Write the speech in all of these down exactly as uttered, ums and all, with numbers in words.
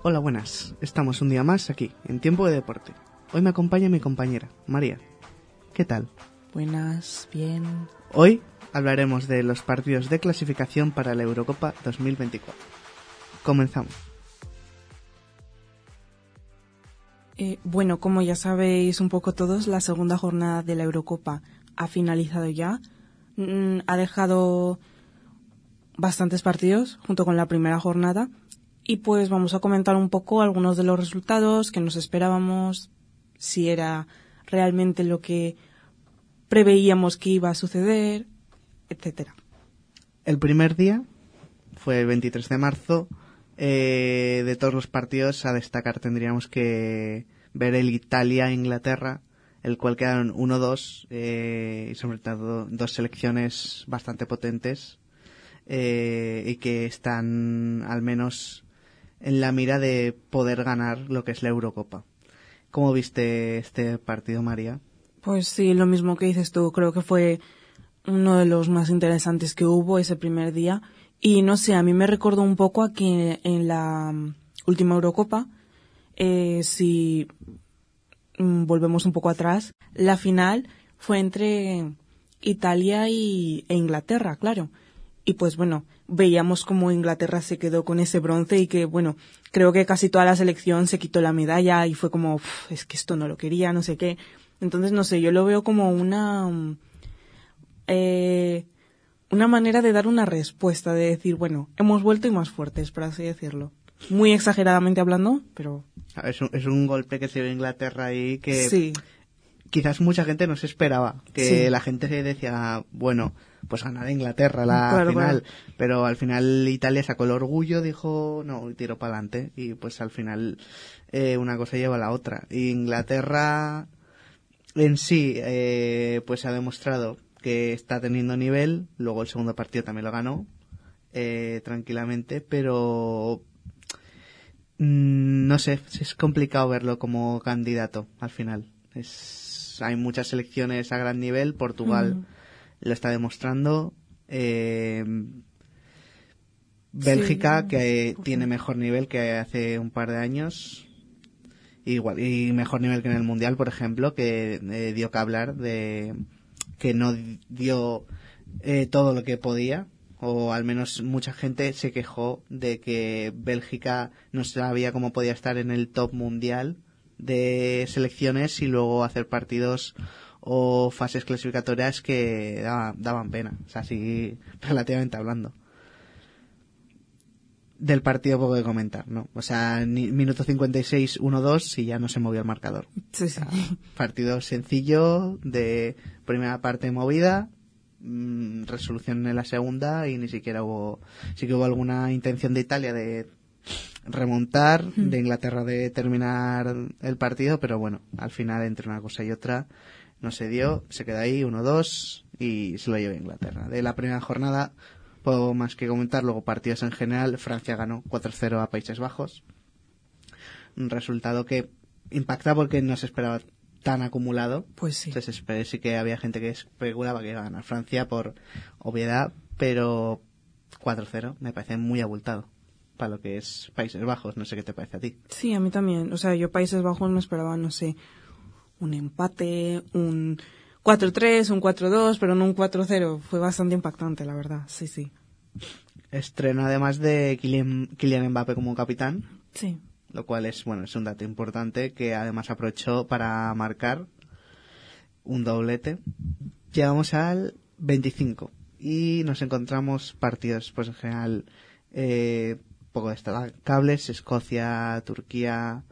Hola, buenas. Estamos un día más aquí, en Tiempo de Deporte. Hoy me acompaña mi compañera, María. ¿Qué tal? Buenas, bien. Hoy hablaremos de los partidos de clasificación para la Eurocopa dos mil veinticuatro. Comenzamos. Eh, bueno, como ya sabéis un poco todos, la segunda jornada de la Eurocopa ha finalizado ya. Mm, ha dejado bastantes partidos junto con la primera jornada y pues vamos a comentar un poco algunos de los resultados que nos esperábamos, si era realmente lo que preveíamos que iba a suceder, etcétera. El primer día fue el veintitrés de marzo. Eh, de todos los partidos a destacar tendríamos que ver el Italia-Inglaterra, el cual quedaron uno dos, eh, y sobre todo dos selecciones bastante potentes, eh, y que están al menos en la mira de poder ganar lo que es la Eurocopa. ¿Cómo viste este partido, María? Pues sí, lo mismo que dices tú, creo que fue uno de los más interesantes que hubo ese primer día. Y no sé, a mí me recordó un poco a que en la última Eurocopa, eh, si mm, volvemos un poco atrás, la final fue entre Italia y, e Inglaterra, claro. Y pues bueno, veíamos como Inglaterra se quedó con ese bronce y que bueno, creo que casi toda la selección se quitó la medalla y fue como, es que esto no lo quería, no sé qué. Entonces, no sé, yo lo veo como una... Eh, una manera de dar una respuesta, de decir, bueno, hemos vuelto y más fuertes, por así decirlo. Muy exageradamente hablando, pero... Es un, es un golpe que se dio en Inglaterra ahí que sí. Quizás mucha gente no se esperaba. Que Sí. la gente se decía, bueno, pues ganará Inglaterra la Claro, final. claro. Pero al final Italia sacó el orgullo, dijo, no, y tiró para adelante. Y pues al final eh, una cosa lleva a la otra. Y Inglaterra en sí, eh, pues ha demostrado que está teniendo nivel. Luego el segundo partido también lo ganó eh, tranquilamente, pero mmm, no sé, es complicado verlo como candidato al final. Es, hay muchas selecciones a gran nivel. Portugal Mm. lo está demostrando. Eh, Bélgica, Sí. que tiene mejor nivel que hace un par de años. Igual, y mejor nivel que en el Mundial, por ejemplo, que eh, dio que hablar de que no dio eh, todo lo que podía, o al menos mucha gente se quejó de que Bélgica no sabía cómo podía estar en el top mundial de selecciones y luego hacer partidos o fases clasificatorias que daba, daban pena, o sea, así relativamente hablando. Del partido poco de comentar, ¿no? O sea, ni, minuto cincuenta y seis, uno dos y ya no se movió el marcador. Sí, sí. O sea, partido sencillo, de primera parte movida, mmm, resolución en la segunda y ni siquiera hubo... Sí que hubo alguna intención de Italia de remontar, Mm. de Inglaterra de terminar el partido, pero bueno, al final entre una cosa y otra no se dio, se queda ahí uno dos y se lo lleva Inglaterra. De la primera jornada... Poco más que comentar. Luego partidos en general. Francia ganó cuatro cero a Países Bajos. Un resultado que impacta porque no se esperaba tan acumulado. Pues sí. Entonces sí que había gente que especulaba que iba a ganar Francia por obviedad, pero cuatro cero me parece muy abultado para lo que es Países Bajos. No sé qué te parece a ti. Sí, a mí también. O sea, yo Países Bajos me esperaba, no sé, un empate, un cuatro tres, un cuatro dos, pero no un cuatro cero. Fue bastante impactante, la verdad. Sí, sí. Estreno además de Kylian, Kylian Mbappé como capitán. Sí. Lo cual es, bueno, es un dato importante que además aprovechó para marcar un doblete. Llegamos al veinticinco y nos encontramos partidos, pues en general, eh, poco destacables. Escocia, Turquía,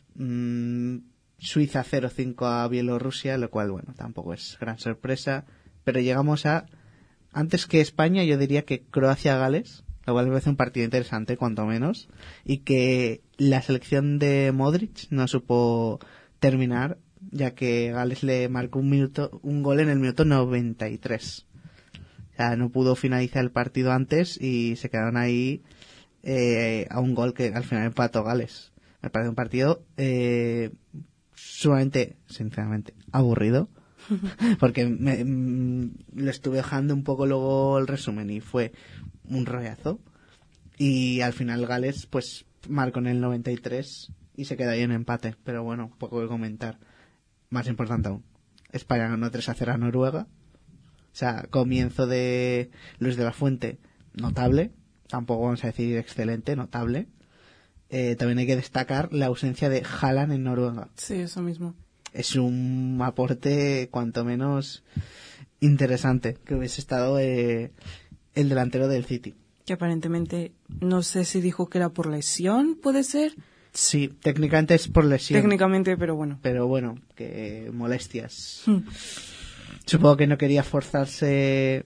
mmm, Suiza cero cinco a Bielorrusia, lo cual, bueno, tampoco es gran sorpresa. Pero llegamos a, antes que España, yo diría que Croacia-Gales, lo cual me parece un partido interesante, cuanto menos, y que la selección de Modric no supo terminar, ya que Gales le marcó un minuto, un gol en el minuto noventa y tres. O sea, no pudo finalizar el partido antes y se quedaron ahí eh, a un gol que al final empató Gales. Me parece un partido eh, sumamente, sinceramente, aburrido. Porque me, me, le estuve dejando un poco luego el resumen y fue un rollazo. Y al final Gales pues marcó en el noventa y tres y se queda ahí en empate. Pero bueno, poco que comentar. Más importante aún, España ganó tres a cero a Noruega. O sea, comienzo de Luis de la Fuente, notable. Tampoco vamos a decir excelente, notable. Eh, también hay que destacar la ausencia de Haaland en Noruega. Sí, eso mismo. Es un aporte cuanto menos interesante que hubiese estado eh, el delantero del City. Que aparentemente, no sé si dijo que era por lesión, ¿puede ser? Sí, técnicamente es por lesión. Técnicamente, pero bueno. Pero bueno, que molestias. Hmm. Supongo que no quería forzarse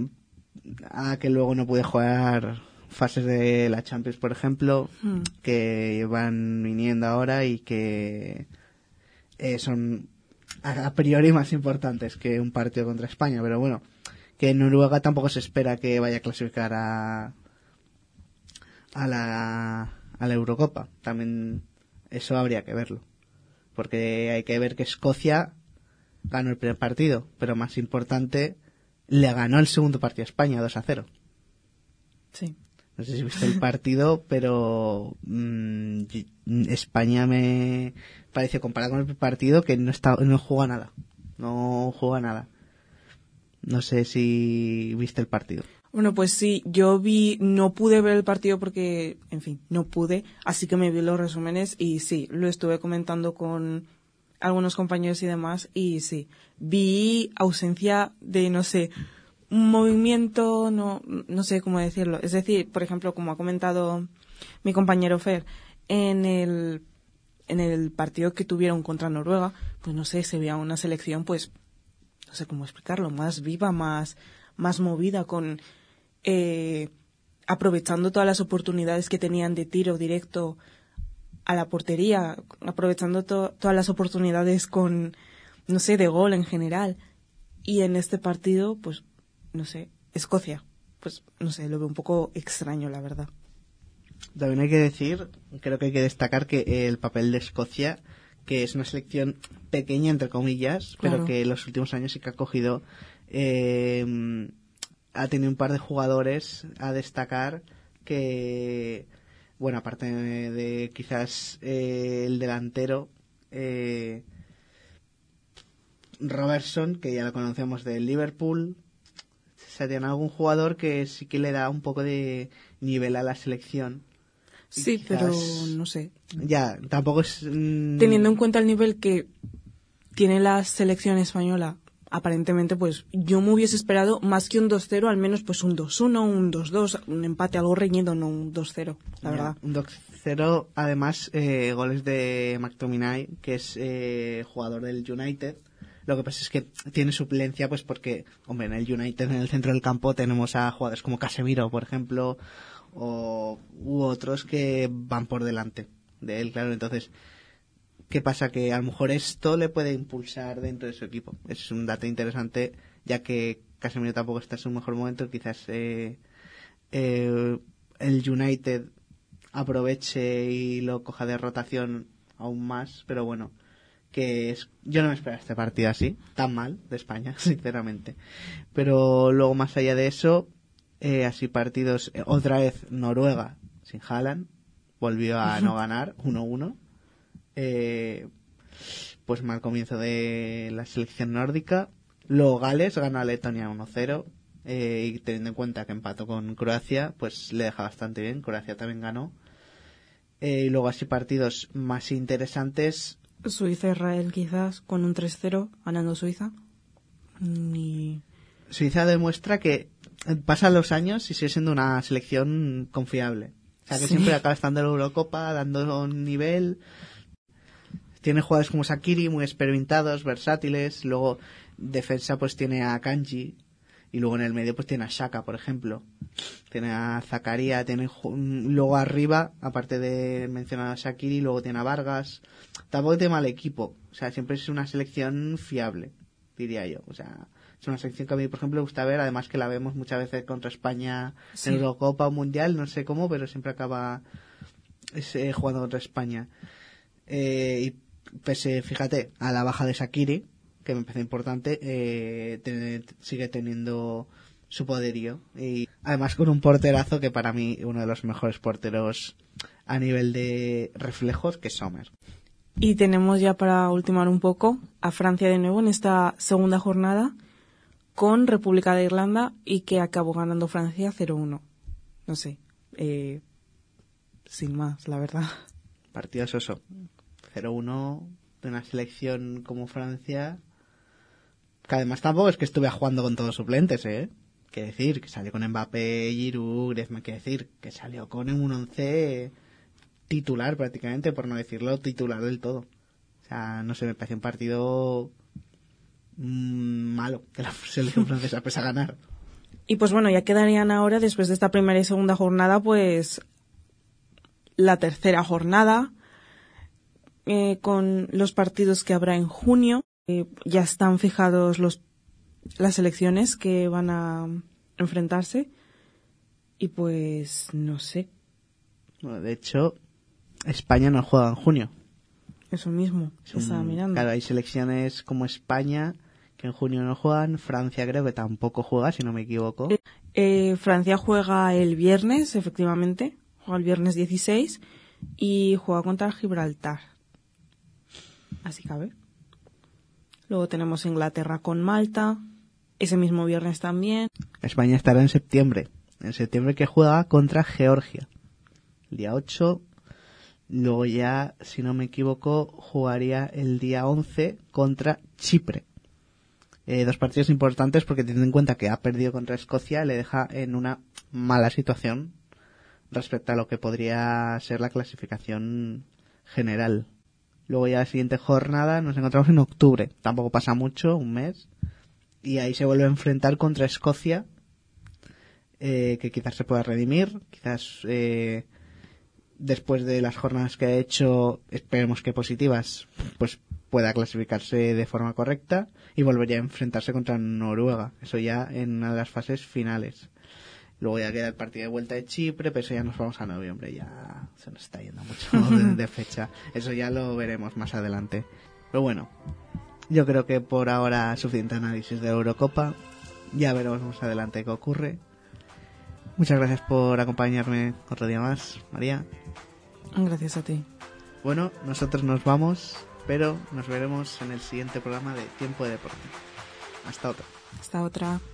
a que luego no pude jugar fases de la Champions, por ejemplo, hmm. que van viniendo ahora y que eh, son a, a priori más importantes que un partido contra España. Pero bueno, que en Noruega tampoco se espera que vaya a clasificar a, a la... a la Eurocopa. También eso habría que verlo, porque hay que ver que Escocia ganó el primer partido, pero más importante, le ganó el segundo partido a España dos a cero. Sí. No sé si viste el partido, pero mmm, España me pareció, comparado con el primer partido, que no está, no juega nada, no juega nada. No sé si viste el partido. Bueno, pues sí, yo vi, no pude ver el partido porque, en fin, no pude, así que me vi los resúmenes y sí, lo estuve comentando con algunos compañeros y demás, y sí, vi ausencia de, no sé, un movimiento, no, no sé cómo decirlo. Es decir, por ejemplo, como ha comentado mi compañero Fer, en el, en el partido que tuvieron contra Noruega, pues no sé, se veía una selección, pues, no sé cómo explicarlo, más viva, más, más movida, con... Eh, aprovechando todas las oportunidades que tenían de tiro directo a la portería, aprovechando to- todas las oportunidades con, no sé, de gol en general. Y en este partido, pues, no sé, Escocia, pues, no sé, lo veo un poco extraño, la verdad. También hay que decir, creo que hay que destacar que el papel de Escocia, que es una selección pequeña, entre comillas, Claro. pero que en los últimos años sí que ha cogido... Eh, ha tenido un par de jugadores a destacar que, bueno, aparte de, de quizás eh, el delantero eh, Robertson, que ya lo conocemos del Liverpool, se tiene algún jugador que sí que le da un poco de nivel a la selección. Sí, quizás, pero no sé. Ya, tampoco es... Mmm... Teniendo en cuenta el nivel que tiene la selección española, aparentemente, pues yo me hubiese esperado más que un dos cero, al menos pues un dos uno, un dos dos, un empate algo reñido, no un dos cero, la ya, verdad. Un dos cero, además, eh, goles de McTominay, que es eh, jugador del United. Lo que pasa es que tiene suplencia, pues porque, hombre, en el United, en el centro del campo, tenemos a jugadores como Casemiro, por ejemplo, o u otros que van por delante de él, claro. Entonces, ¿qué pasa? Que a lo mejor esto le puede impulsar dentro de su equipo. Es un dato interesante, ya que Casemiro tampoco está en su mejor momento. Quizás eh, eh, el United aproveche y lo coja de rotación aún más, pero bueno, que es, yo no me esperaba este partido así, tan mal de España, sinceramente. Pero luego, más allá de eso, eh, así partidos, eh, otra vez Noruega sin Haaland, volvió a no ganar, uno uno. Eh, pues mal comienzo de la selección nórdica. Luego Gales gana a Letonia uno cero, eh, y teniendo en cuenta que empató con Croacia, pues le deja bastante bien. Croacia también ganó. Eh, y luego así partidos más interesantes. Suiza-Israel quizás con un tres cero ganando Suiza. Y... Suiza demuestra que pasan los años y sigue siendo una selección confiable. O sea que sí, siempre acaba estando en la Eurocopa, dando un nivel. Tiene jugadores como Shaqiri, muy experimentados, versátiles. Luego, defensa, pues tiene a Kanji. Y luego en el medio, pues tiene a Xhaka, por ejemplo. Tiene a Zakaria, tiene... Luego arriba, aparte de mencionar a Shaqiri, luego tiene a Vargas. Tampoco tiene mal equipo. O sea, siempre es una selección fiable, diría yo. O sea, es una selección que a mí, por ejemplo, me gusta ver. Además que la vemos muchas veces contra España, sí, en Eurocopa o Mundial. No sé cómo, pero siempre acaba eh, jugando contra España. Eh, y pese, fíjate, a la baja de Shaqiri, que me parece importante, eh, te, sigue teniendo su poderío. Y además con un porterazo que para mí uno de los mejores porteros a nivel de reflejos que Sommer. Y tenemos ya para ultimar un poco a Francia de nuevo en esta segunda jornada con República de Irlanda y que acabó ganando Francia cero uno. No sé, eh, sin más, la verdad. Partido soso. cero uno de una selección como Francia, que además tampoco es que estuve jugando con todos suplentes, ¿eh? Quiere decir, que salió con Mbappé, Giroud, Griezmann, quiere decir, que salió con un once titular prácticamente, por no decirlo titular del todo. O sea, no sé, me pareció un partido mmm, malo que la selección francesa pese a ganar. Y pues bueno, ya quedarían ahora, después de esta primera y segunda jornada, pues la tercera jornada, eh, con los partidos que habrá en junio. Eh, ya están fijados los las selecciones que van a enfrentarse y pues no sé. Bueno, de hecho, España no juega en junio. Eso mismo, se estaba mirando. Claro, hay selecciones como España que en junio no juegan. Francia creo que tampoco juega, si no me equivoco. Eh, eh, Francia juega el viernes, efectivamente. Juega el viernes dieciséis y juega contra Gibraltar. Así que a ver. Luego tenemos Inglaterra con Malta. Ese mismo viernes también. España estará en septiembre. En septiembre que juega contra Georgia. El día ocho. Luego ya, si no me equivoco, jugaría el día once contra Chipre. Eh, dos partidos importantes porque teniendo en cuenta que ha perdido contra Escocia, le deja en una mala situación respecto a lo que podría ser la clasificación general. Luego ya la siguiente jornada nos encontramos en octubre. Tampoco pasa mucho, un mes. Y ahí se vuelve a enfrentar contra Escocia, eh, que quizás se pueda redimir. Quizás eh, después de las jornadas que ha hecho, esperemos que positivas, pues pueda clasificarse de forma correcta y volvería a enfrentarse contra Noruega. Eso ya en una de las fases finales. Luego ya queda el partido de vuelta de Chipre, pero eso ya nos vamos a noviembre. Ya se nos está yendo mucho de, de fecha. Eso ya lo veremos más adelante. Pero bueno, yo creo que por ahora suficiente análisis de Eurocopa. Ya veremos más adelante qué ocurre. Muchas gracias por acompañarme otro día más, María. Gracias a ti. Bueno, nosotros nos vamos, pero nos veremos en el siguiente programa de Tiempo de Deporte. Hasta otra. Hasta otra.